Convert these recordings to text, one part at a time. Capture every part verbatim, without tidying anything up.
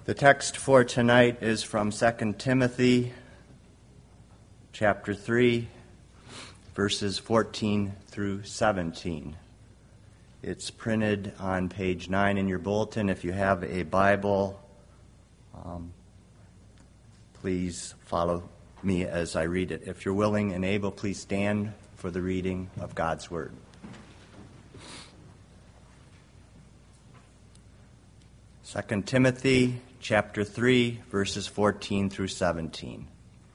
The text for tonight is from Second Timothy chapter three, verses fourteen through seventeen. It's printed on page nine in your bulletin. If you have a Bible, um, please follow me as I read it. If you're willing and able, please stand for the reading of God's Word. Second Timothy chapter three, verses fourteen through seventeen.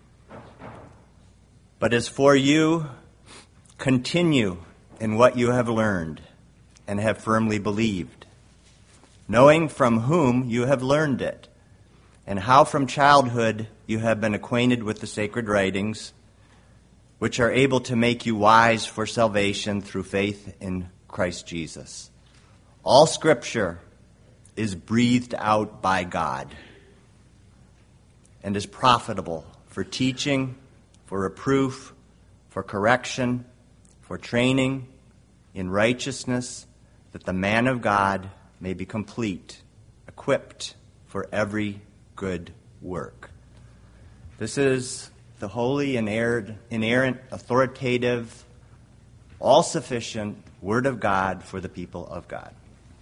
But as for you, continue in what you have learned and have firmly believed, knowing from whom you have learned it, and how from childhood you have been acquainted with the sacred writings, which are able to make you wise for salvation through faith in Christ Jesus. All Scripture is breathed out by God and is profitable for teaching, for reproof, for correction, for training in righteousness, that the man of God may be complete, equipped for every good work. This is the holy, inerrant, inerrant, authoritative, all-sufficient Word of God for the people of God.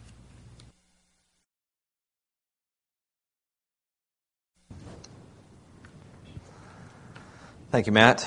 Thank you, Matt.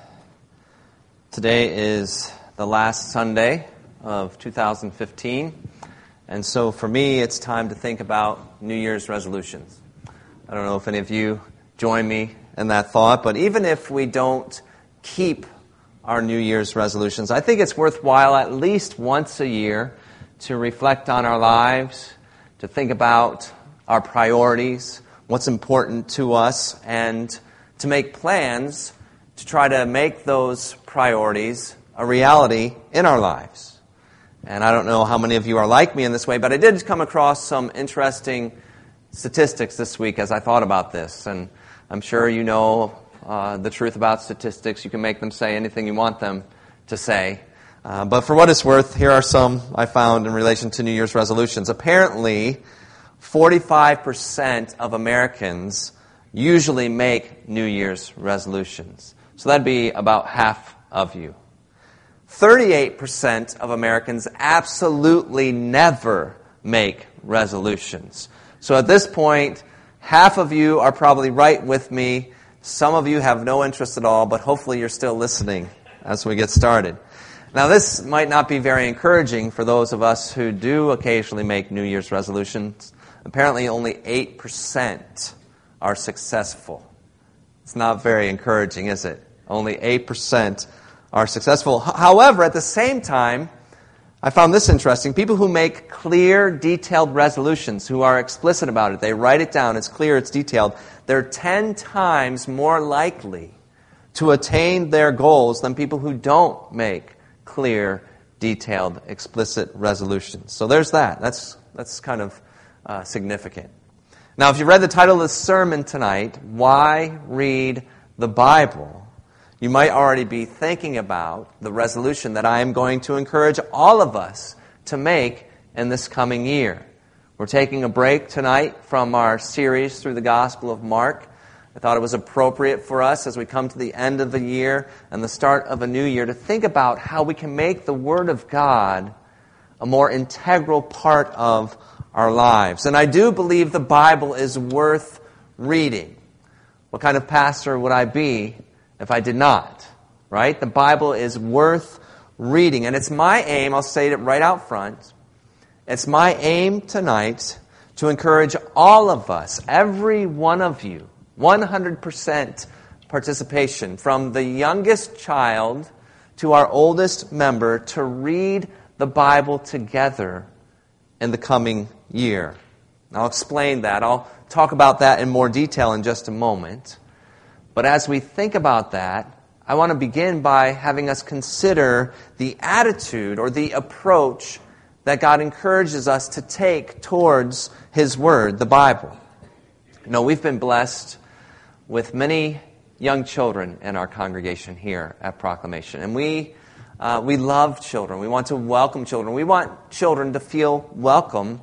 Today is the last Sunday of two thousand fifteen, and so for me, it's time to think about New Year's resolutions. I don't know if any of you join me in that thought, but even if we don't keep our New Year's resolutions, I think it's worthwhile at least once a year to reflect on our lives, to think about our priorities, what's important to us, and to make plans to try to make those priorities a reality in our lives. And I don't know how many of you are like me in this way, but I did come across some interesting statistics this week as I thought about this. And I'm sure you know uh, the truth about statistics. You can make them say anything you want them to say. Uh, but for what it's worth, here are some I found in relation to New Year's resolutions. Apparently, forty-five percent of Americans usually make New Year's resolutions. So that'd be about half of you. thirty-eight percent of Americans absolutely never make resolutions. So at this point, half of you are probably right with me. Some of you have no interest at all, but hopefully you're still listening as we get started. Now, this might not be very encouraging for those of us who do occasionally make New Year's resolutions. Apparently only eight percent are successful. It's not very encouraging, is it? Only eight percent are successful. However, at the same time, I found this interesting. People who make clear, detailed resolutions, who are explicit about it, they write it down, it's clear, it's detailed, they're ten times more likely to attain their goals than people who don't make clear, detailed, explicit resolutions. So there's that. That's, that's kind of uh, significant. Now, if you read the title of the sermon tonight, Why Read the Bible?, you might already be thinking about the resolution that I am going to encourage all of us to make in this coming year. We're taking a break tonight from our series through the Gospel of Mark. I thought it was appropriate for us as we come to the end of the year and the start of a new year to think about how we can make the Word of God a more integral part of our lives. And I do believe the Bible is worth reading. What kind of pastor would I be if I did not? Right? The Bible is worth reading. And it's my aim, I'll say it right out front, it's my aim tonight to encourage all of us, every one of you, one hundred percent participation, from the youngest child to our oldest member, to read the Bible together in the coming year. I'll explain that. I'll talk about that in more detail in just a moment. But as we think about that, I want to begin by having us consider the attitude or the approach that God encourages us to take towards His Word, the Bible. You know, we've been blessed with many young children in our congregation here at Proclamation. And we uh, we love children. We want to welcome children. We want children to feel welcome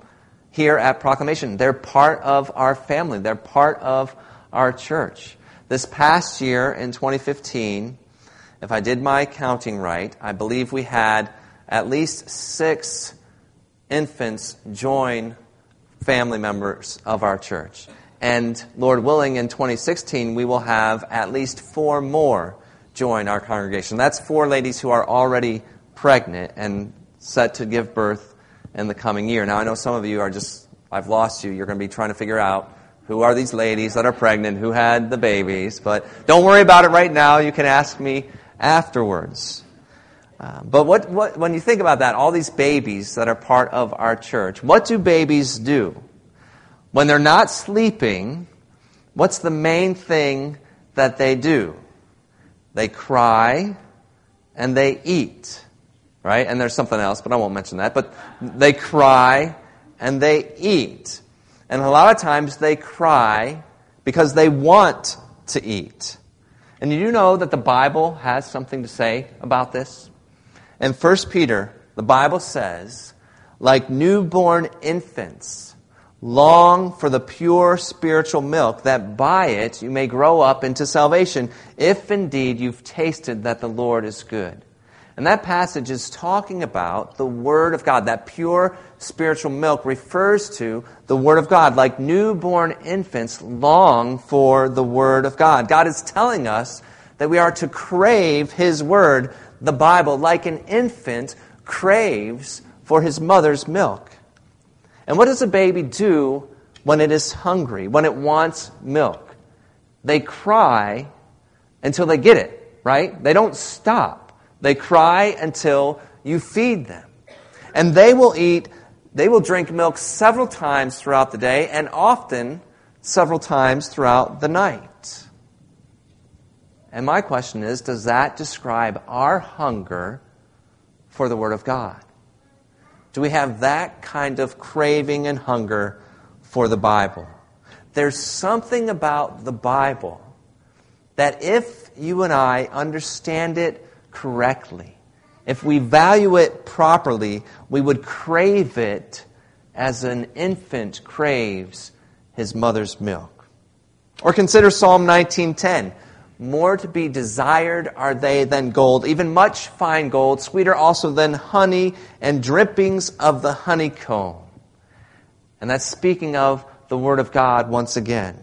here at Proclamation. They're part of our family. They're part of our church. This past year in twenty fifteen, if I did my counting right, I believe we had at least six infants join family members of our church. And Lord willing, in twenty sixteen, we will have at least four more join our congregation. That's four ladies who are already pregnant and set to give birth in the coming year. Now, I know some of you are just, I've lost you. You're going to be trying to figure out who are these ladies that are pregnant, who had the babies. But don't worry about it right now. You can ask me afterwards. Uh, but what, what, when you think about that, all these babies that are part of our church, what do babies do? When they're not sleeping, what's the main thing that they do? They cry and they eat, right? And there's something else, but I won't mention that. But they cry and they eat. And a lot of times they cry because they want to eat. And you know that the Bible has something to say about this? In First Peter, the Bible says, like newborn infants, long for the pure spiritual milk, that by it you may grow up into salvation, if indeed you've tasted that the Lord is good. And that passage is talking about the Word of God. That pure spiritual milk refers to the Word of God. Like newborn infants long for the Word of God. God is telling us that we are to crave His Word, the Bible, like an infant craves for his mother's milk. And what does a baby do when it is hungry, when it wants milk? They cry until they get it, right? They don't stop. They cry until you feed them. And they will eat, they will drink milk several times throughout the day, and often several times throughout the night. And my question is, does that describe our hunger for the Word of God? Do we have that kind of craving and hunger for the Bible? There's something about the Bible that if you and I understand it correctly, if we value it properly, we would crave it as an infant craves his mother's milk. Or consider Psalm nineteen ten. More to be desired are they than gold, even much fine gold, sweeter also than honey and drippings of the honeycomb. And that's speaking of the Word of God once again.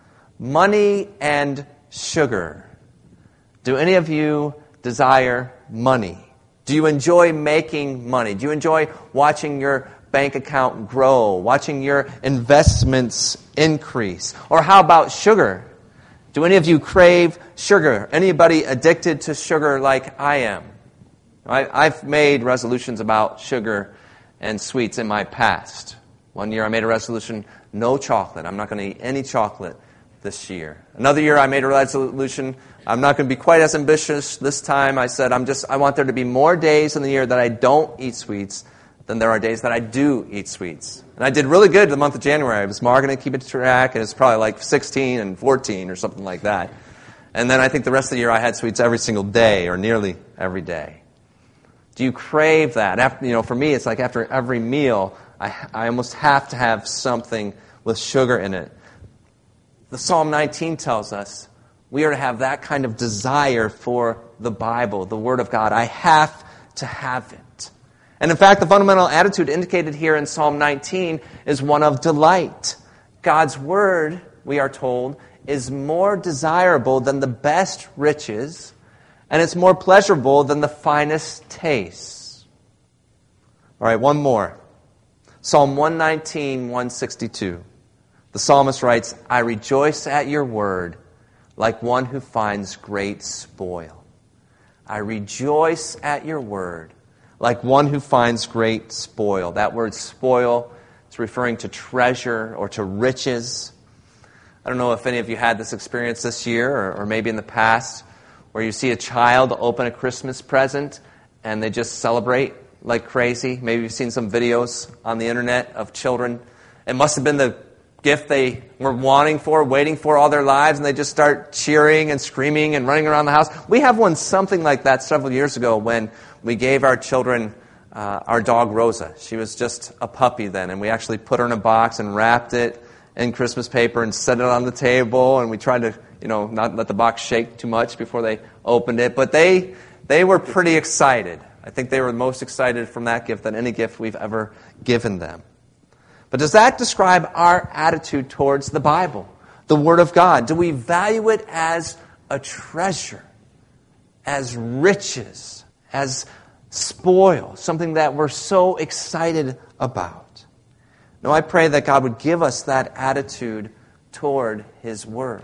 Money and sugar. Do any of you desire money? Do you enjoy making money? Do you enjoy watching your bank account grow, watching your investments increase? Or how about sugar? Do any of you crave sugar? Anybody addicted to sugar like I am? I, I've made resolutions about sugar and sweets in my past. One year I made a resolution, no chocolate. I'm not going to eat any chocolate this year. Another year I made a resolution, I'm not going to be quite as ambitious this time. I said, I'm just, I want there to be more days in the year that I don't eat sweets than there are days that I do eat sweets. And I did really good the month of January. I was marking to keep it track, and it's probably like sixteen and fourteen or something like that. And then I think the rest of the year I had sweets every single day, or nearly every day. Do you crave that? After, you know, for me, it's like after every meal, I, I almost have to have something with sugar in it. The Psalm nineteen tells us we are to have that kind of desire for the Bible, the Word of God. I have to have it. And in fact, the fundamental attitude indicated here in Psalm nineteen is one of delight. God's Word, we are told, is more desirable than the best riches, and it's more pleasurable than the finest tastes. All right, one more. Psalm one nineteen, one sixty-two. The psalmist writes, I rejoice at your word like one who finds great spoil. I rejoice at your word like one who finds great spoil. That word spoil is referring to treasure or to riches. I don't know if any of you had this experience this year or, or maybe in the past where you see a child open a Christmas present and they just celebrate like crazy. Maybe you've seen some videos on the internet of children. It must have been the gift they were wanting for, waiting for all their lives, and they just start cheering and screaming and running around the house. We have one something like that several years ago when we gave our children uh, our dog Rosa. She was just a puppy then, and we actually put her in a box and wrapped it in Christmas paper and set it on the table, and we tried to, you know, not let the box shake too much before they opened it. But they they were pretty excited. I think they were most excited from that gift than any gift we've ever given them. But does that describe our attitude towards the Bible, the Word of God? Do we value it as a treasure, as riches, as spoil, something that we're so excited about? No, I pray that God would give us that attitude toward His Word.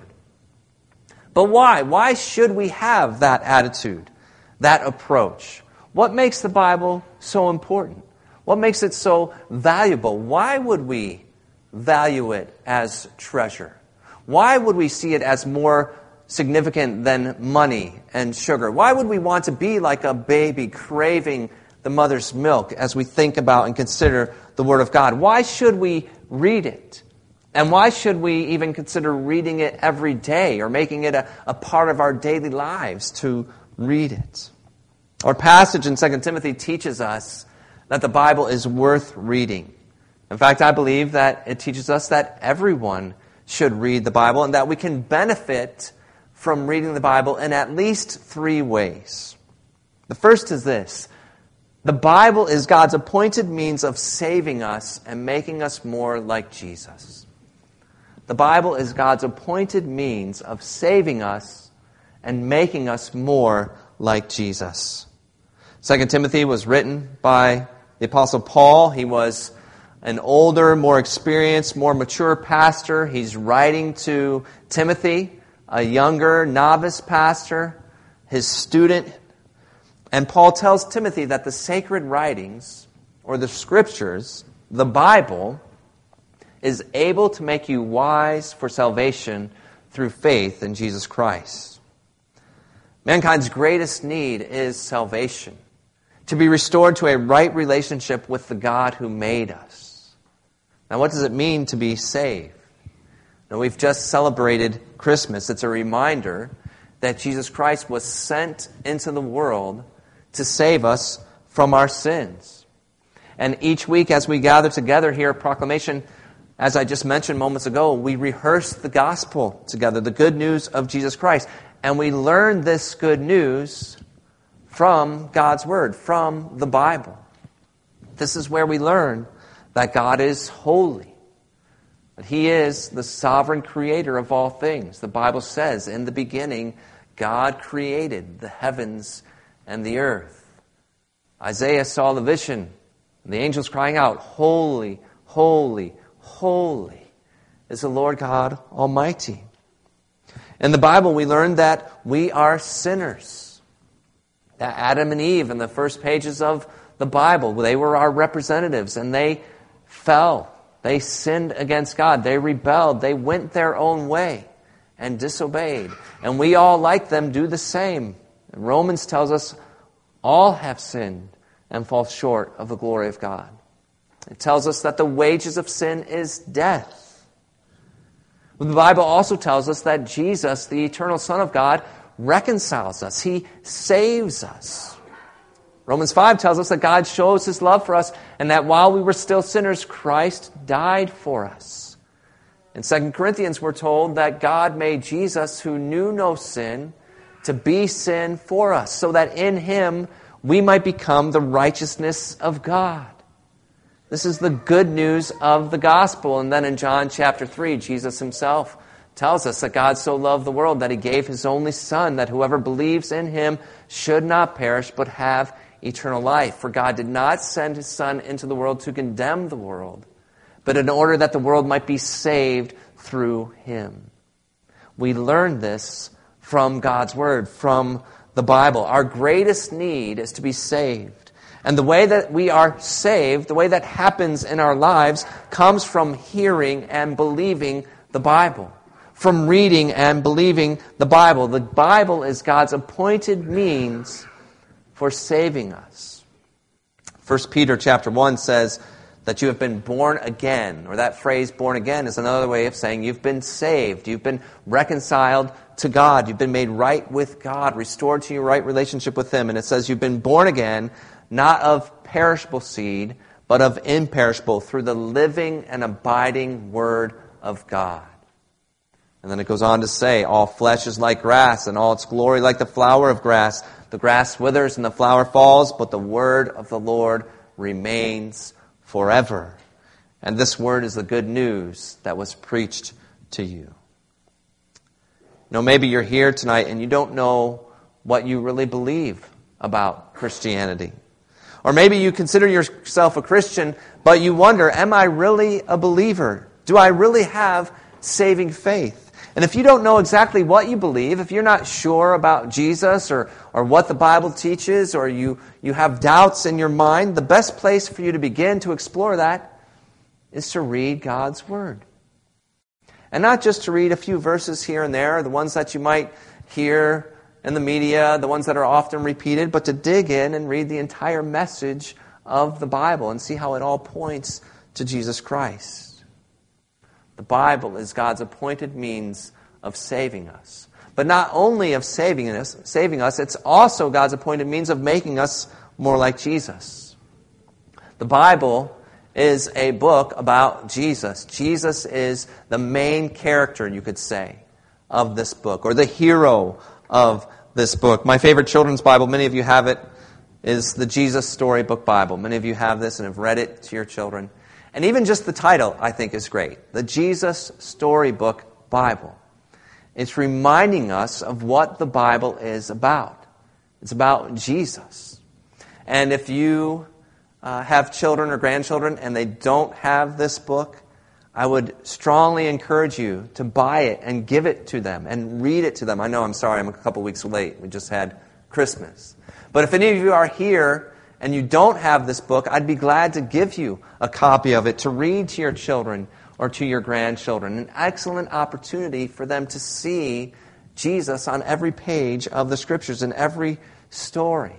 But why? Why should we have that attitude, that approach? What makes the Bible so important? What makes it so valuable? Why would we value it as treasure? Why would we see it as more significant than money and sugar? Why would we want to be like a baby craving the mother's milk as we think about and consider the Word of God? Why should we read it? And why should we even consider reading it every day or making it a, a part of our daily lives to read it? Our passage in Second Timothy teaches us that the Bible is worth reading. In fact, I believe that it teaches us that everyone should read the Bible and that we can benefit from reading the Bible in at least three ways. The first is this: the Bible is God's appointed means of saving us and making us more like Jesus. The Bible is God's appointed means of saving us and making us more like Jesus. Second Timothy was written by the Apostle Paul. He was an older, more experienced, more mature pastor. He's writing to Timothy, a younger, novice pastor, his student. And Paul tells Timothy that the sacred writings, or the Scriptures, the Bible, is able to make you wise for salvation through faith in Jesus Christ. Mankind's greatest need is salvation, to be restored to a right relationship with the God who made us. Now, what does it mean to be saved? Now, we've just celebrated Christmas. It's a reminder that Jesus Christ was sent into the world to save us from our sins. And each week as we gather together here at Proclamation, as I just mentioned moments ago, we rehearse the gospel together, the good news of Jesus Christ. And we learn this good news from God's Word, from the Bible. This is where we learn that God is holy, that He is the sovereign creator of all things. The Bible says, in the beginning, God created the heavens and the earth. Isaiah saw the vision, and the angels crying out, "Holy, holy, holy is the Lord God Almighty." In the Bible, we learn that we are sinners. That Adam and Eve, in the first pages of the Bible, they were our representatives, and they fell. They sinned against God. They rebelled. They went their own way and disobeyed. And we all, like them, do the same. And Romans tells us all have sinned and fall short of the glory of God. It tells us that the wages of sin is death. The Bible also tells us that Jesus, the eternal Son of God, reconciles us. He saves us. Romans five tells us that God shows His love for us and that while we were still sinners, Christ died for us. In Second Corinthians, we're told that God made Jesus, who knew no sin, to be sin for us, so that in Him we might become the righteousness of God. This is the good news of the gospel. And then in John chapter three, Jesus Himself tells us that God so loved the world that He gave His only Son, that whoever believes in Him should not perish but have eternal life. For God did not send His Son into the world to condemn the world, but in order that the world might be saved through Him. We learn this from God's Word, from the Bible. Our greatest need is to be saved. And the way that we are saved, the way that happens in our lives, comes from hearing and believing the Bible. From reading and believing the Bible. The Bible is God's appointed means for saving us. First Peter chapter one says that you have been born again, or that phrase born again is another way of saying you've been saved, you've been reconciled to God, you've been made right with God, restored to your right relationship with Him. And it says you've been born again, not of perishable seed, but of imperishable, through the living and abiding Word of God. And then it goes on to say, all flesh is like grass, and all its glory like the flower of grass. The grass withers and the flower falls, but the word of the Lord remains forever. And this word is the good news that was preached to you. You know, maybe you're here tonight and you don't know what you really believe about Christianity. Or maybe you consider yourself a Christian, but you wonder, am I really a believer? Do I really have saving faith? And if you don't know exactly what you believe, if you're not sure about Jesus or, or what the Bible teaches, or you, you have doubts in your mind, the best place for you to begin to explore that is to read God's Word. And not just to read a few verses here and there, the ones that you might hear in the media, the ones that are often repeated, but to dig in and read the entire message of the Bible and see how it all points to Jesus Christ. The Bible is God's appointed means of saving us. But not only of saving us, saving us, it's also God's appointed means of making us more like Jesus. The Bible is a book about Jesus. Jesus is the main character, you could say, of this book, or the hero of this book. My favorite children's Bible, many of you have it, is the Jesus Storybook Bible. Many of you have this and have read it to your children. And even just the title, I think, is great. The Jesus Storybook Bible. It's reminding us of what the Bible is about. It's about Jesus. And if you uh, have children or grandchildren and they don't have this book, I would strongly encourage you to buy it and give it to them and read it to them. I know, I'm sorry, I'm a couple weeks late. We just had Christmas. But if any of you are here and you don't have this book, I'd be glad to give you a copy of it to read to your children or to your grandchildren. An excellent opportunity for them to see Jesus on every page of the Scriptures, in every story.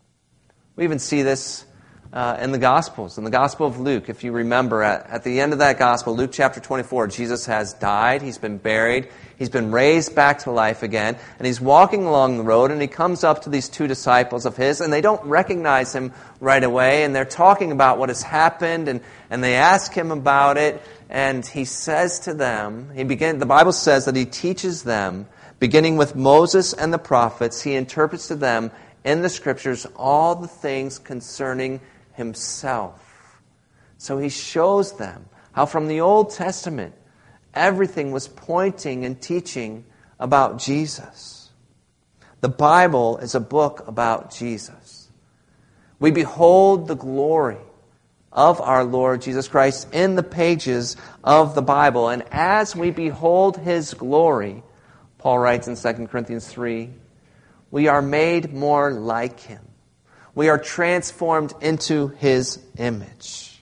We even see this uh, in the Gospels. In the Gospel of Luke, if you remember, at, at the end of that Gospel, Luke chapter twenty-four, Jesus has died, He's been buried, He's been raised back to life again, and He's walking along the road, and He comes up to these two disciples of His, and they don't recognize Him right away, and they're talking about what has happened, and, and they ask Him about it, and He says to them, he begin, the Bible says that He teaches them, beginning with Moses and the prophets, He interprets to them in the Scriptures all the things concerning Himself. So He shows them how from the Old Testament everything was pointing and teaching about Jesus. The Bible is a book about Jesus. We behold the glory of our Lord Jesus Christ in the pages of the Bible. And as we behold His glory, Paul writes in Second Corinthians three, we are made more like Him. We are transformed into His image.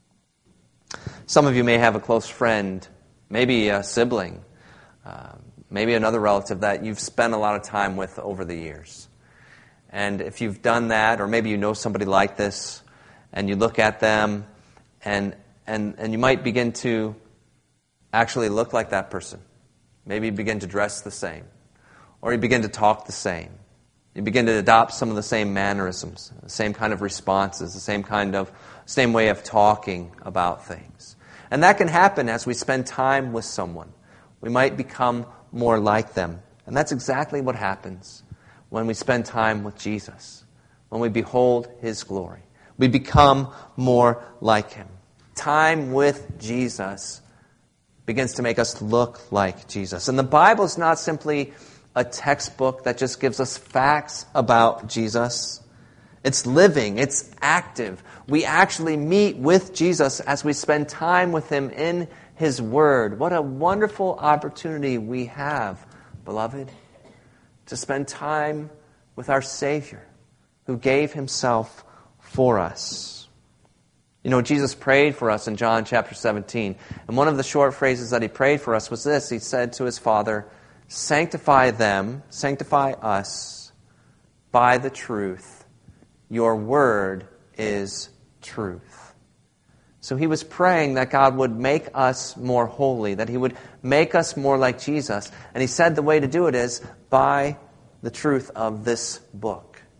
Some of you may have a close friend, maybe a sibling, uh, maybe another relative that you've spent a lot of time with over the years. And if you've done that, or maybe you know somebody like this, and you look at them, and and and you might begin to actually look like that person. Maybe you begin to dress the same, or you begin to talk the same. You begin to adopt some of the same mannerisms, the same kind of responses, the same kind of, same way of talking about things. And that can happen as we spend time with someone. We might become more like them. And that's exactly what happens when we spend time with Jesus, when we behold His glory. We become more like Him. Time with Jesus begins to make us look like Jesus. And the Bible is not simply a textbook that just gives us facts about Jesus. It's living, it's active. We actually meet with Jesus as we spend time with Him in His Word. What a wonderful opportunity we have, beloved, to spend time with our Savior who gave Himself for us. You know, Jesus prayed for us in John chapter seventeen. And one of the short phrases that He prayed for us was this. He said to His Father, sanctify them, sanctify us by the truth. Your word is truth. So He was praying that God would make us more holy, that He would make us more like Jesus. And He said the way to do it is by the truth of this book.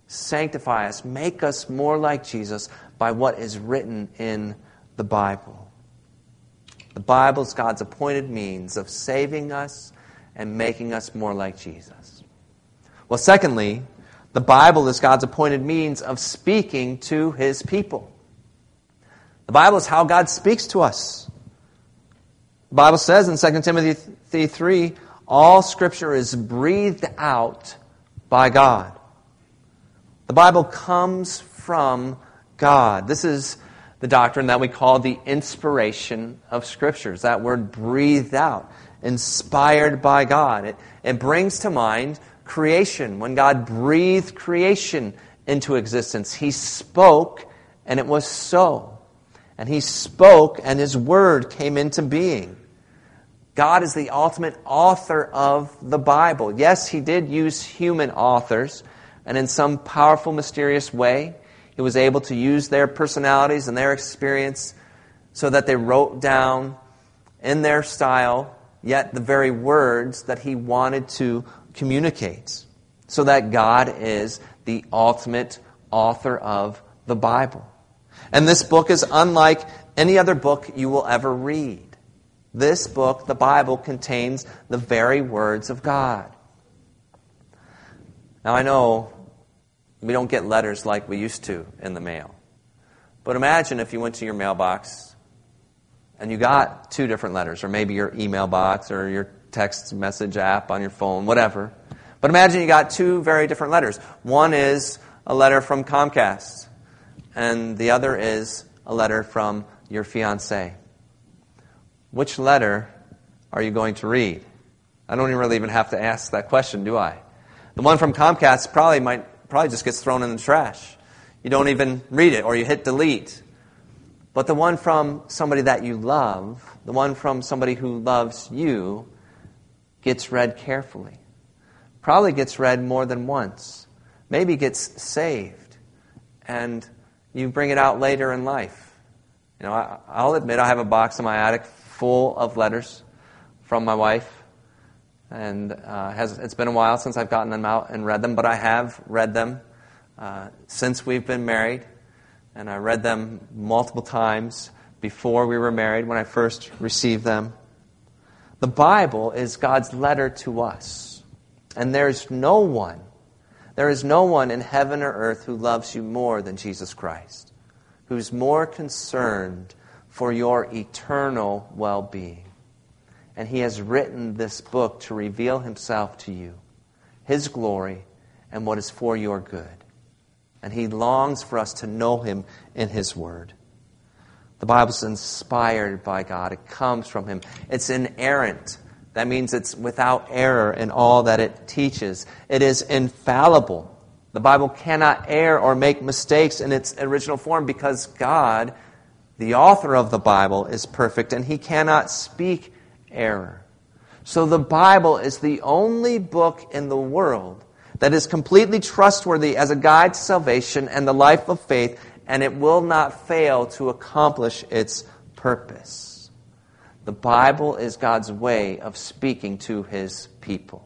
sanctify us, make us more like Jesus by what is written in the Bible. The Bible is God's appointed means of saving us and making us more like Jesus. Well, secondly, the Bible is God's appointed means of speaking to His people. The Bible is how God speaks to us. The Bible says in Second Timothy three, all Scripture is breathed out by God. The Bible comes from God. This is the doctrine that we call the inspiration of Scriptures. That word breathed out, inspired by God. It, it brings to mind creation. When God breathed creation into existence, He spoke and it was so. And He spoke and His Word came into being. God is the ultimate author of the Bible. Yes, He did use human authors, and in some powerful, mysterious way, He was able to use their personalities and their experience so that they wrote down in their style, yet the very words that He wanted to communicate. So that God is the ultimate author of the Bible. And this book is unlike any other book you will ever read. This book, the Bible, contains the very words of God. Now I know we don't get letters like we used to in the mail. But imagine if you went to your mailbox and you got two different letters, or maybe your email box or your text message app on your phone, whatever. But imagine you got two very different letters. One is a letter from Comcast, and the other is a letter from your fiancé. Which letter are you going to read? I don't really even have to ask that question, do I? The one from Comcast probably might probably just gets thrown in the trash. You don't even read it, or you hit delete. But the one from somebody that you love, the one from somebody who loves you, gets read carefully. Probably gets read more than once. Maybe gets saved. And you bring it out later in life. You know, I, I'll admit I have a box in my attic full of letters from my wife. And uh, has, it's been a while since I've gotten them out and read them, but I have read them uh, since we've been married. And I read them multiple times before we were married when I first received them. The Bible is God's letter to us. And there's no one, there is no one in heaven or earth who loves you more than Jesus Christ, who's more concerned for your eternal well-being. And He has written this book to reveal Himself to you, His glory, and what is for your good. And He longs for us to know Him in His Word. The Bible is inspired by God. It comes from Him. It's inerrant. That means it's without error in all that it teaches. It is infallible. The Bible cannot err or make mistakes in its original form because God, the author of the Bible, is perfect and He cannot speak error. So the Bible is the only book in the world that is completely trustworthy as a guide to salvation and the life of faith, and it will not fail to accomplish its purpose. The Bible is God's way of speaking to His people.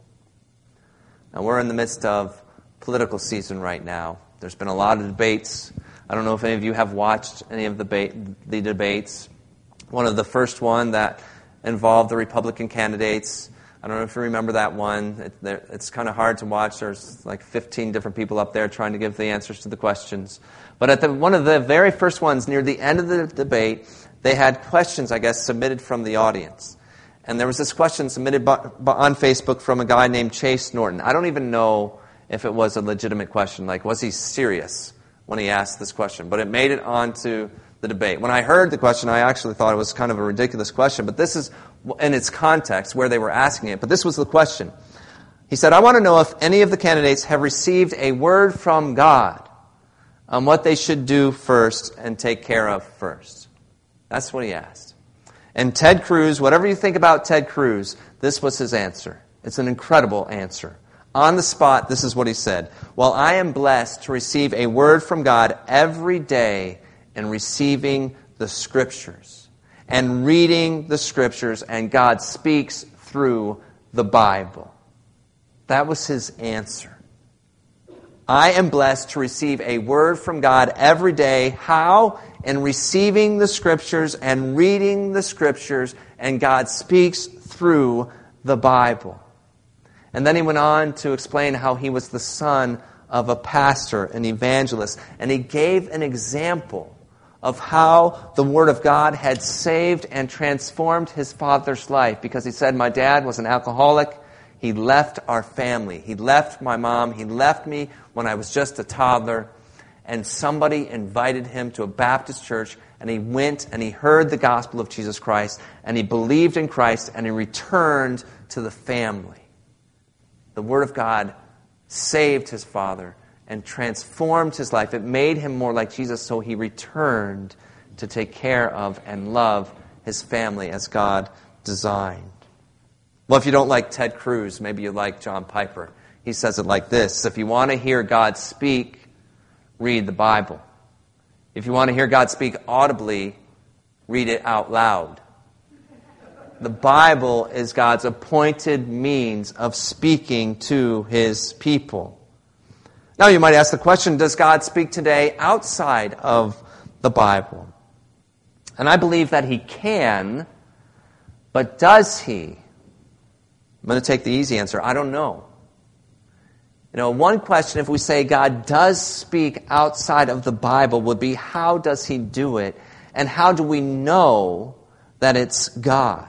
Now, we're in the midst of political season right now. There's been a lot of debates. I don't know if any of you have watched any of the, ba- the debates. One of the first one that involved the Republican candidates. I don't know if you remember that one. It, it's kind of hard to watch. There's like fifteen different people up there trying to give the answers to the questions. But at the, one of the very first ones, near the end of the debate, they had questions, I guess, submitted from the audience. And there was this question submitted by, by, on Facebook from a guy named Chase Norton. I don't even know if it was a legitimate question. Like, was he serious when he asked this question? But it made it onto the debate. When I heard the question, I actually thought it was kind of a ridiculous question. But this is, in its context, where they were asking it. But this was the question. He said, I want to know if any of the candidates have received a word from God on what they should do first and take care of first. That's what he asked. And Ted Cruz, whatever you think about Ted Cruz, this was his answer. It's an incredible answer. On the spot, this is what he said. Well, I am blessed to receive a word from God every day in receiving the Scriptures and reading the Scriptures, and God speaks through the Bible. That was his answer. I am blessed to receive a word from God every day. How? In receiving the Scriptures and reading the Scriptures, and God speaks through the Bible. And then he went on to explain how he was the son of a pastor, an evangelist, and he gave an example of how the Word of God had saved and transformed his father's life. Because he said, my dad was an alcoholic. He left our family. He left my mom. He left me when I was just a toddler. And somebody invited him to a Baptist church, and he went and he heard the gospel of Jesus Christ, and he believed in Christ, and he returned to the family. The Word of God saved his father and transformed his life. It made him more like Jesus, so he returned to take care of and love his family as God designed. Well, if you don't like Ted Cruz, maybe you like John Piper. He says it like this: if you want to hear God speak, read the Bible. If you want to hear God speak audibly, read it out loud. The Bible is God's appointed means of speaking to His people. Now you might ask the question, does God speak today outside of the Bible? And I believe that He can, but does He? I'm going to take the easy answer. I don't know. You know, one question, if we say God does speak outside of the Bible, would be, how does He do it? And how do we know that it's God?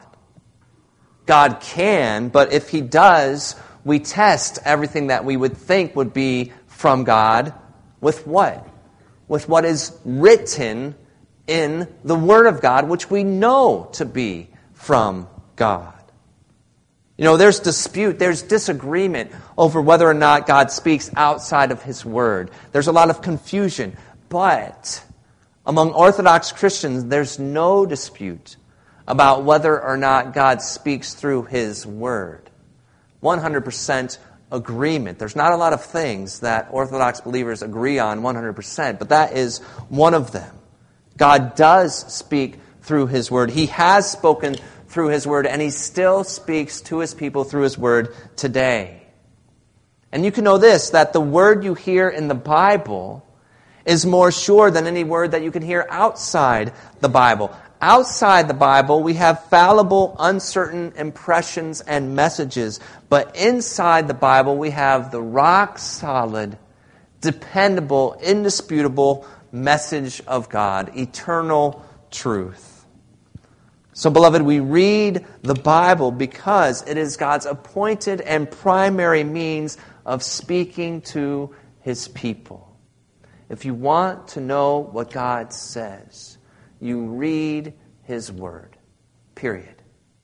God can, but if He does, we test everything that we would think would be from God with what? With what is written in the Word of God, which we know to be from God. You know, there's dispute, there's disagreement over whether or not God speaks outside of His Word. There's a lot of confusion. But among Orthodox Christians, there's no dispute about whether or not God speaks through His Word. one hundred percent agreement. There's not a lot of things that Orthodox believers agree on one hundred percent, but that is one of them. God does speak through His Word. He has spoken through His Word, and He still speaks to His people through His Word today. And you can know this, that the word you hear in the Bible is more sure than any word that you can hear outside the Bible. Outside the Bible, we have fallible, uncertain impressions and messages. But inside the Bible, we have the rock-solid, dependable, indisputable message of God, eternal truth. So, beloved, we read the Bible because it is God's appointed and primary means of speaking to His people. If you want to know what God says, you read His Word. Period.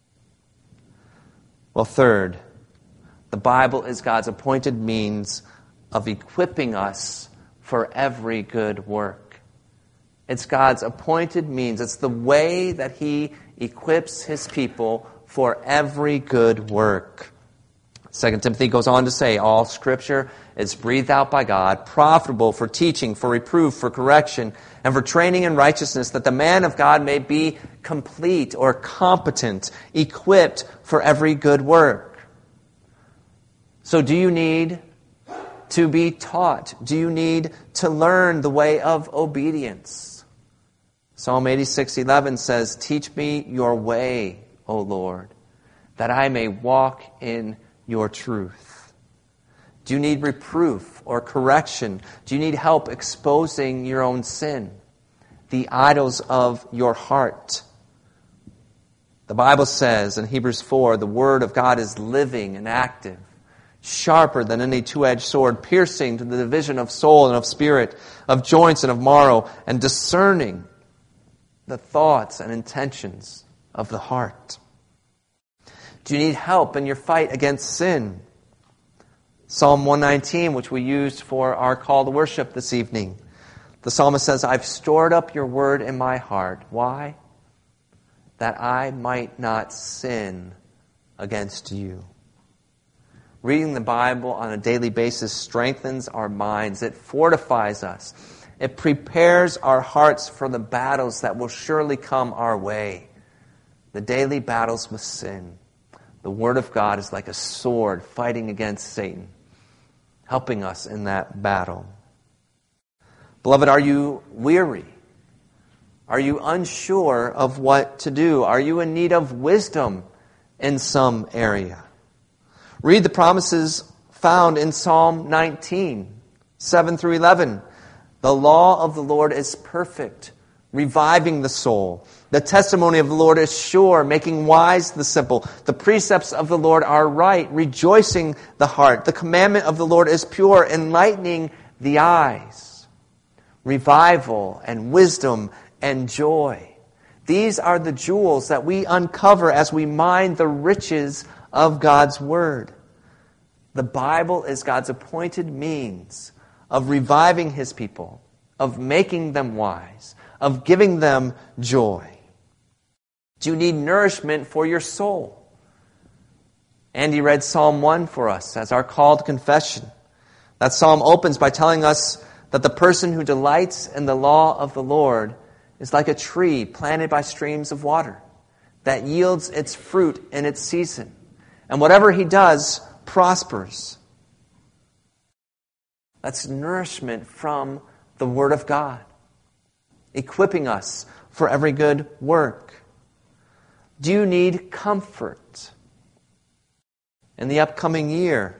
Well, third, the Bible is God's appointed means of equipping us for every good work. It's God's appointed means. It's the way that He equips His people for every good work. Second Timothy goes on to say, all Scripture is breathed out by God, profitable for teaching, for reproof, for correction, and for training in righteousness, that the man of God may be complete or competent, equipped for every good work. So do you need to be taught? Do you need to learn the way of obedience? Psalm eighty-six eleven says, teach me your way, O Lord, that I may walk in your truth. Do you need reproof or correction? Do you need help exposing your own sin, the idols of your heart? The Bible says in Hebrews four, the Word of God is living and active, sharper than any two-edged sword, piercing to the division of soul and of spirit, of joints and of marrow, and discerning the thoughts and intentions of the heart. Do you need help in your fight against sin? Psalm one nineteen, which we used for our call to worship this evening. The psalmist says, I've stored up your word in my heart. Why? That I might not sin against you. Reading the Bible on a daily basis strengthens our minds. It fortifies us. It prepares our hearts for the battles that will surely come our way. The daily battles with sin. The Word of God is like a sword fighting against Satan. helping us in that battle. Beloved, are you weary? Are you unsure of what to do? Are you in need of wisdom in some area? Read the promises found in Psalm nineteen, seven through eleven. The law of the Lord is perfect, reviving the soul. The testimony of the Lord is sure, making wise the simple. The precepts of the Lord are right, rejoicing the heart. The commandment of the Lord is pure, enlightening the eyes. Revival and wisdom and joy. These are the jewels that we uncover as we mine the riches of God's Word. The Bible is God's appointed means of reviving His people, of making them wise, of giving them joy. Do you need nourishment for your soul? Andy read Psalm one for us as our call to confession. That psalm opens by telling us that the person who delights in the law of the Lord is like a tree planted by streams of water that yields its fruit in its season. And whatever he does prospers. That's nourishment from the Word of God, equipping us for every good work. Do you need comfort in the upcoming year?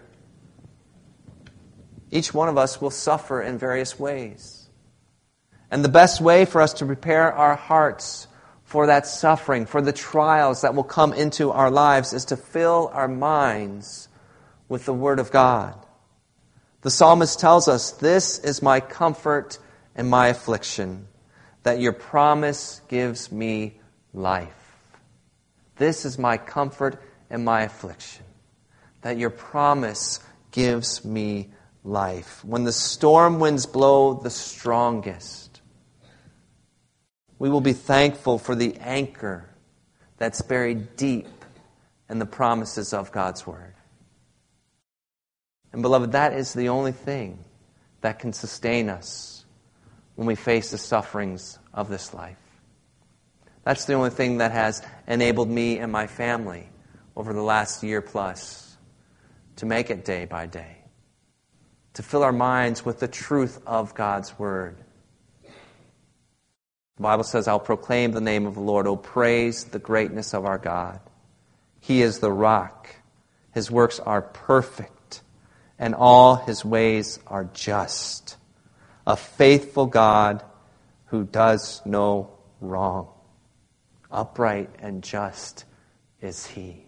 Each one of us will suffer in various ways. And the best way for us to prepare our hearts for that suffering, for the trials that will come into our lives, is to fill our minds with the Word of God. The psalmist tells us, "This is my comfort in my affliction, that your promise gives me life." This is my comfort in my affliction, that your promise gives me life. When the storm winds blow the strongest, we will be thankful for the anchor that's buried deep in the promises of God's Word. And beloved, that is the only thing that can sustain us when we face the sufferings of this life. That's the only thing that has enabled me and my family over the last year plus to make it day by day, to fill our minds with the truth of God's Word. The Bible says, "I'll proclaim the name of the Lord. Oh, praise the greatness of our God. He is the rock. His works are perfect, and all His ways are just. A faithful God who does no wrong. Upright and just is He."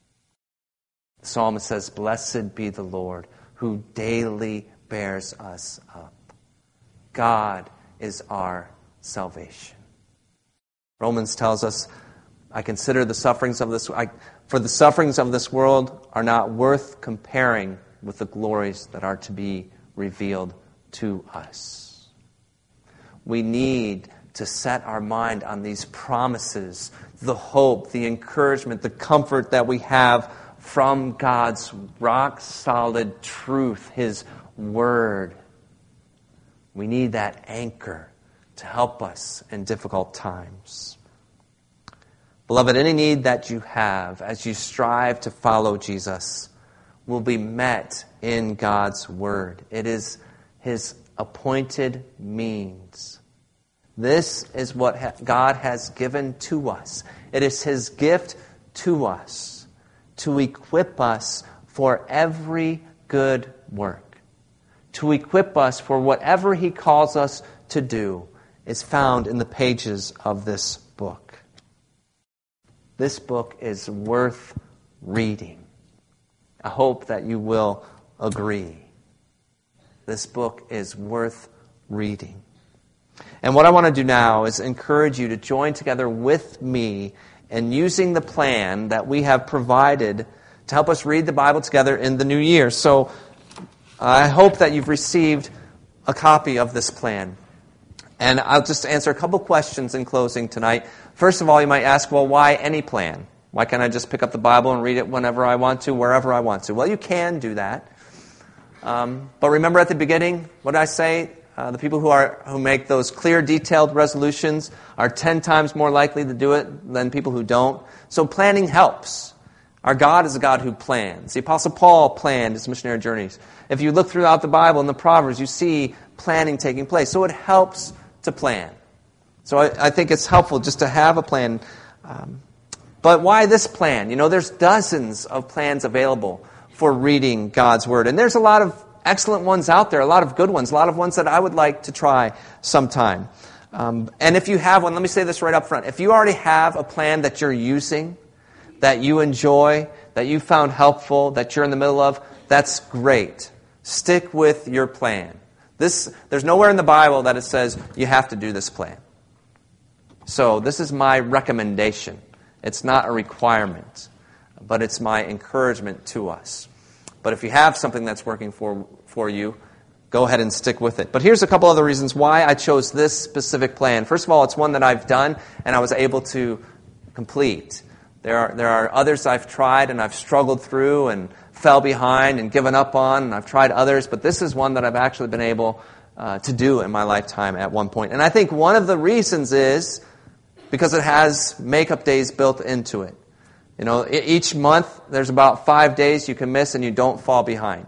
The psalmist says, "Blessed be the Lord, who daily bears us up." God is our salvation. Romans tells us, "I consider the sufferings of this I, for the sufferings of this world are not worth comparing with the glories that are to be revealed to us." We need to set our mind on these promises, the hope, the encouragement, the comfort that we have from God's rock-solid truth, His Word. We need that anchor to help us in difficult times. Beloved, any need that you have as you strive to follow Jesus will be met in God's Word. It is His appointed means. This is what God has given to us. It is His gift to us to equip us for every good work, to equip us for whatever He calls us to do, is found in the pages of this book. This book is worth reading. I hope that you will agree. This book is worth reading. And what I want to do now is encourage you to join together with me in using the plan that we have provided to help us read the Bible together in the new year. So I hope that you've received a copy of this plan. And I'll just answer a couple questions in closing tonight. First of all, you might ask, well, why any plan? Why can't I just pick up the Bible and read it whenever I want to, wherever I want to? Well, you can do that. Um, but remember at the beginning, what did I say? Uh, the people who are who make those clear, detailed resolutions are ten times more likely to do it than people who don't. So planning helps. Our God is a God who plans. The Apostle Paul planned his missionary journeys. If you look throughout the Bible in the Proverbs, you see planning taking place. So it helps to plan. So I, I think it's helpful just to have a plan. Um, but why this plan? You know, there's dozens of plans available for reading God's Word. And there's a lot of excellent ones out there, a lot of good ones, a lot of ones that I would like to try sometime. Um, and if you have one, let me say this right up front. If you already have a plan that you're using, that you enjoy, that you found helpful, that you're in the middle of, that's great. Stick with your plan. This, there's nowhere in the Bible that it says you have to do this plan. So this is my recommendation. It's not a requirement, but it's my encouragement to us. But if you have something that's working for, for you, go ahead and stick with it. But here's a couple other reasons why I chose this specific plan. First of all, it's one that I've done and I was able to complete. There are, there are others I've tried and I've struggled through and fell behind and given up on, and I've tried others, but this is one that I've actually been able uh, to do in my lifetime at one point. And I think one of the reasons is because it has makeup days built into it. You know, each month there's about five days you can miss and you don't fall behind.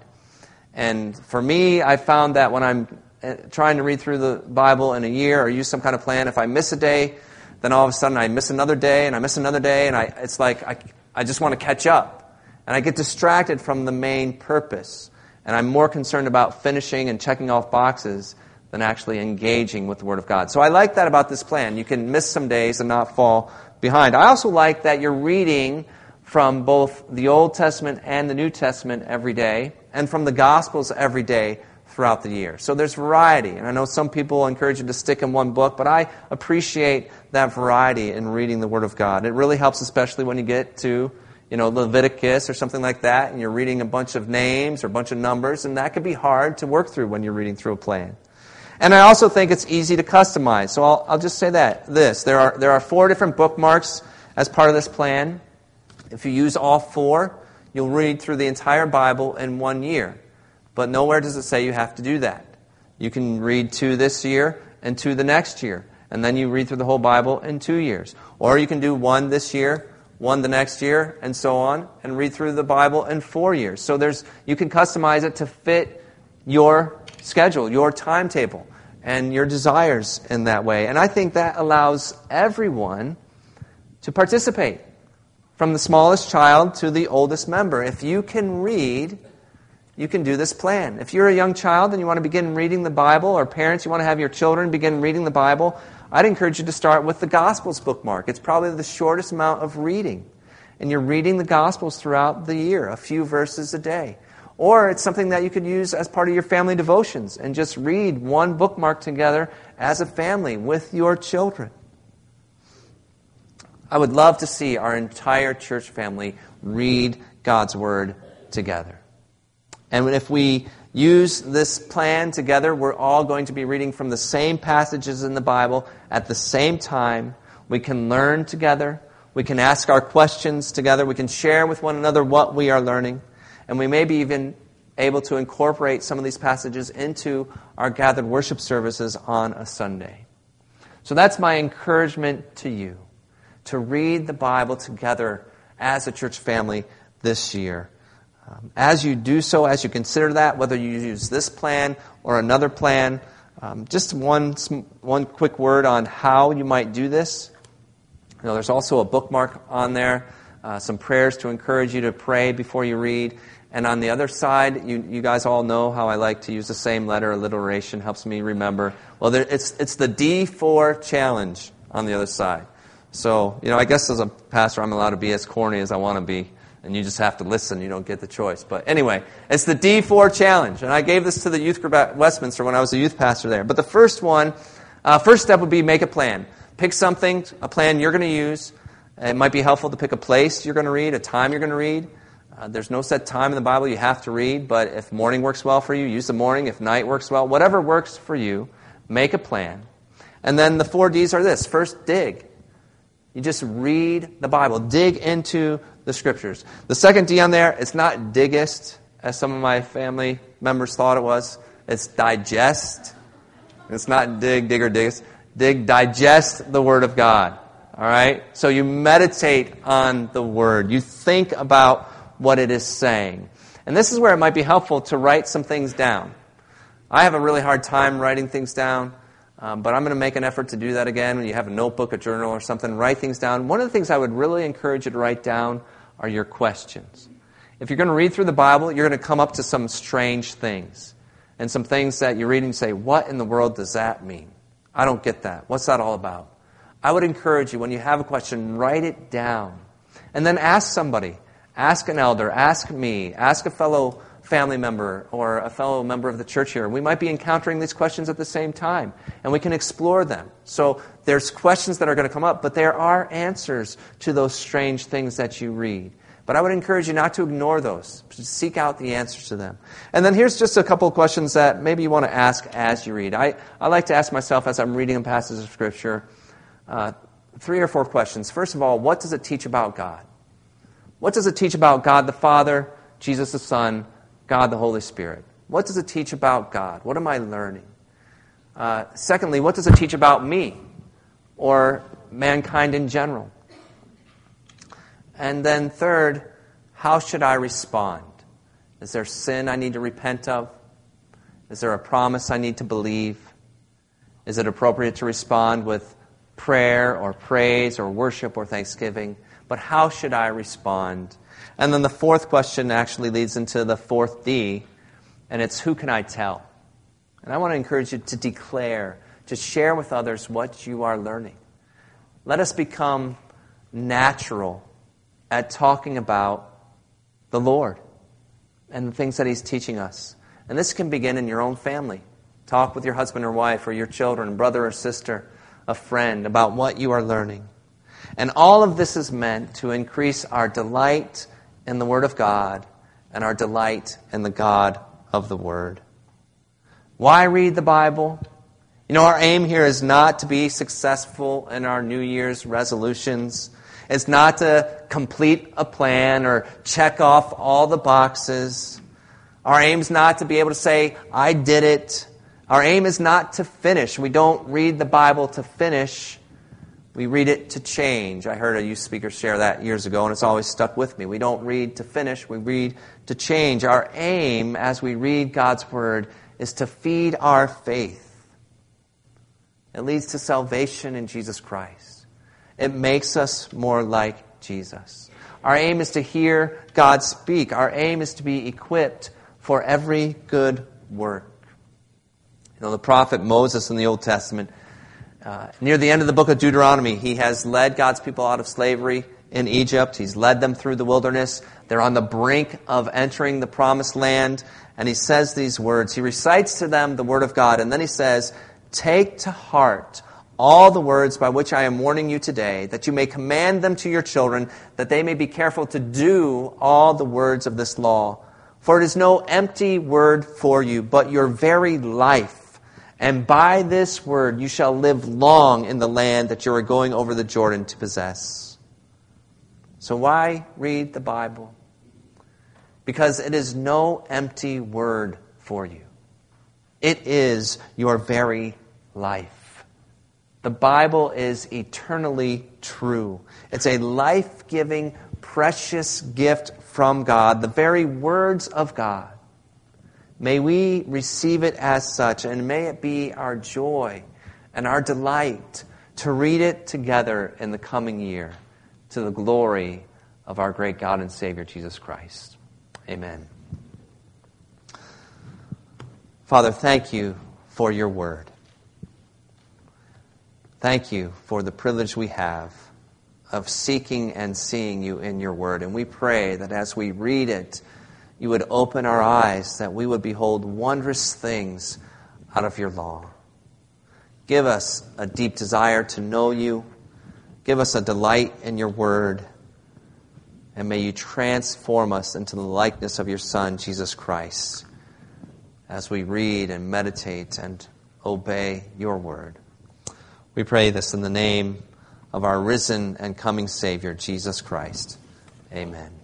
And for me, I found that when I'm trying to read through the Bible in a year or use some kind of plan, if I miss a day, then all of a sudden I miss another day and I miss another day, and I, it's like I, I just want to catch up. And I get distracted from the main purpose. And I'm more concerned about finishing and checking off boxes than actually engaging with the Word of God. So I like that about this plan. You can miss some days and not fall behind. I also like that you're reading from both the Old Testament and the New Testament every day, and from the Gospels every day throughout the year. So there's variety. And I know some people encourage you to stick in one book, but I appreciate that variety in reading the Word of God. It really helps, especially when you get to, you know, Leviticus or something like that, and you're reading a bunch of names or a bunch of numbers, and that can be hard to work through when you're reading through a plan. And I also think it's easy to customize. So I'll, I'll just say that, this. There are, there are four different bookmarks as part of this plan. If you use all four, you'll read through the entire Bible in one year. But nowhere does it say you have to do that. You can read two this year and two the next year. And then you read through the whole Bible in two years. Or you can do one this year, one the next year, and so on, and read through the Bible in four years. So there's you can customize it to fit your schedule, your timetable, and your desires in that way. And I think that allows everyone to participate, from the smallest child to the oldest member. If you can read, you can do this plan. If you're a young child and you want to begin reading the Bible, or parents, you want to have your children begin reading the Bible, I'd encourage you to start with the Gospels bookmark. It's probably the shortest amount of reading. And you're reading the Gospels throughout the year, a few verses a day. Or it's something that you could use as part of your family devotions and just read one bookmark together as a family with your children. I would love to see our entire church family read God's Word together. And if we use this plan together, we're all going to be reading from the same passages in the Bible at the same time. We can learn together. We can ask our questions together. We can share with one another what we are learning. And we may be even able to incorporate some of these passages into our gathered worship services on a Sunday. So that's my encouragement to you, to read the Bible together as a church family this year. Um, as you do so, as you consider that, whether you use this plan or another plan, um, just one one quick word on how you might do this. You know, there's also a bookmark on there, uh, some prayers to encourage you to pray before you read. And on the other side, you, you guys all know how I like to use the same letter, alliteration, helps me remember. Well, there, it's it's the D four challenge on the other side. So, you know, I guess as a pastor, I'm allowed to be as corny as I want to be. And you just have to listen. You don't get the choice. But anyway, it's the D four challenge. And I gave this to the youth group at Westminster when I was a youth pastor there. But the first one, uh, first step would be make a plan. Pick something, a plan you're going to use. It might be helpful to pick a place you're going to read, a time you're going to read. Uh, there's no set time in the Bible you have to read. But if morning works well for you, use the morning. If night works well, whatever works for you, make a plan. And then the four D's are this. First, dig. You just read the Bible. Dig into the Scriptures. The second D on there, it's not digest, as some of my family members thought it was. It's digest. It's not dig, dig, or digest. Dig, digest the Word of God. All right? So you meditate on the Word. You think about what it is saying. And this is where it might be helpful to write some things down. I have a really hard time writing things down, um, but I'm going to make an effort to do that again. When you have a notebook, a journal, or something, write things down. One of the things I would really encourage you to write down are your questions. If you're going to read through the Bible, you're going to come up to some strange things. And some things that you read and say, what in the world does that mean? I don't get that. What's that all about? I would encourage you, when you have a question, write it down. And then ask somebody. Ask an elder. Ask me. Ask a fellow family member or a fellow member of the church here. We might be encountering these questions at the same time, and we can explore them. So there's questions that are going to come up, but there are answers to those strange things that you read. But I would encourage you not to ignore those. To seek out the answers to them. And then here's just a couple of questions that maybe you want to ask as you read. I, I like to ask myself as I'm reading a passage of Scripture, uh, three or four questions. First of all, what does it teach about God? What does it teach about God the Father, Jesus the Son, God the Holy Spirit? What does it teach about God? What am I learning? Uh, secondly, what does it teach about me or mankind in general? And then third, how should I respond? Is there sin I need to repent of? Is there a promise I need to believe? Is it appropriate to respond with prayer or praise or worship or thanksgiving? But how should I respond? And then the fourth question actually leads into the fourth D, and it's who can I tell? And I want to encourage you to declare, to share with others what you are learning. Let us become natural at talking about the Lord and the things that He's teaching us. And this can begin in your own family. Talk with your husband or wife or your children, brother or sister, a friend, about what you are learning. And all of this is meant to increase our delight in the Word of God and our delight in the God of the Word. Why read the Bible? You know, our aim here is not to be successful in our New Year's resolutions. It's not to complete a plan or check off all the boxes. Our aim is not to be able to say, I did it. Our aim is not to finish. We don't read the Bible to finish. We read it to change. I heard a youth speaker share that years ago, and it's always stuck with me. We don't read to finish. We read to change. Our aim as we read God's Word is to feed our faith. It leads to salvation in Jesus Christ. It makes us more like Jesus. Our aim is to hear God speak. Our aim is to be equipped for every good work. You know, the prophet Moses in the Old Testament, uh, near the end of the book of Deuteronomy, he has led God's people out of slavery in Egypt. He's led them through the wilderness. They're on the brink of entering the promised land. And he says these words. He recites to them the word of God. And then he says, take to heart all the words by which I am warning you today, that you may command them to your children, that they may be careful to do all the words of this law. For it is no empty word for you, but your very life. And by this word you shall live long in the land that you are going over the Jordan to possess. So why read the Bible? Because it is no empty word for you. It is your very life. The Bible is eternally true. It's a life-giving, precious gift from God, the very words of God. May we receive it as such, and may it be our joy and our delight to read it together in the coming year to the glory of our great God and Savior, Jesus Christ. Amen. Father, thank you for your word. Thank you for the privilege we have of seeking and seeing you in your word. And we pray that as we read it, you would open our eyes, that we would behold wondrous things out of your law. Give us a deep desire to know you. Give us a delight in your word. And may you transform us into the likeness of your Son, Jesus Christ, as we read and meditate and obey your word. We pray this in the name of our risen and coming Savior, Jesus Christ. Amen.